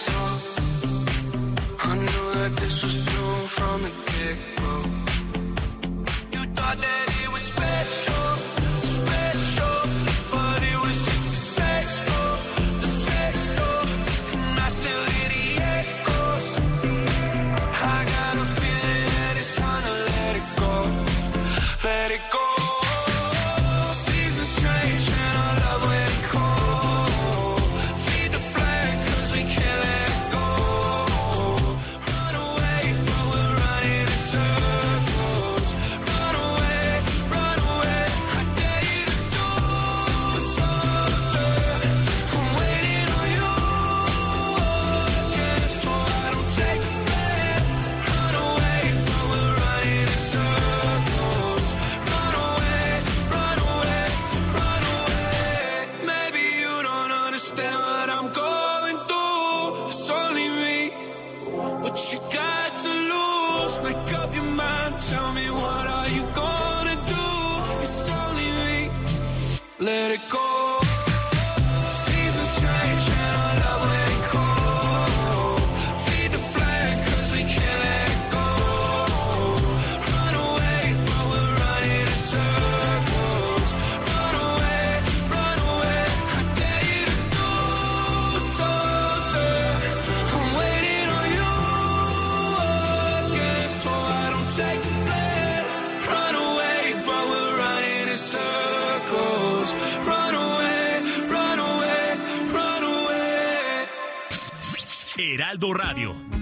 start. I knew that this was doomed from the get-go. You thought that it was special, special, but it was just a sex door, and I still hear the echoes. I got a feeling that it's time to let it go, let it go. Seasons change and our love went cold. Feed the flame 'cause we can't let it go. Run away, but we're running in circles. Run away, I dare you to do something. I'm waiting on you again, so I don't take the blame. Run away, but we're running in circles. Run away, maybe you don't understand what I'm going through. It's only me, what you got to lose. Make up your mind, tell me what are you gonna do. It's only me, let it go. Seasons change and our love went cold. Feed the flame 'cause we can't let it go. Run away, but we're running in circles. Run away, I dare you to do something. I'm waiting on you again, so I don't take the blame. Run away, but we're running in circles. Run away. Heraldo Radio,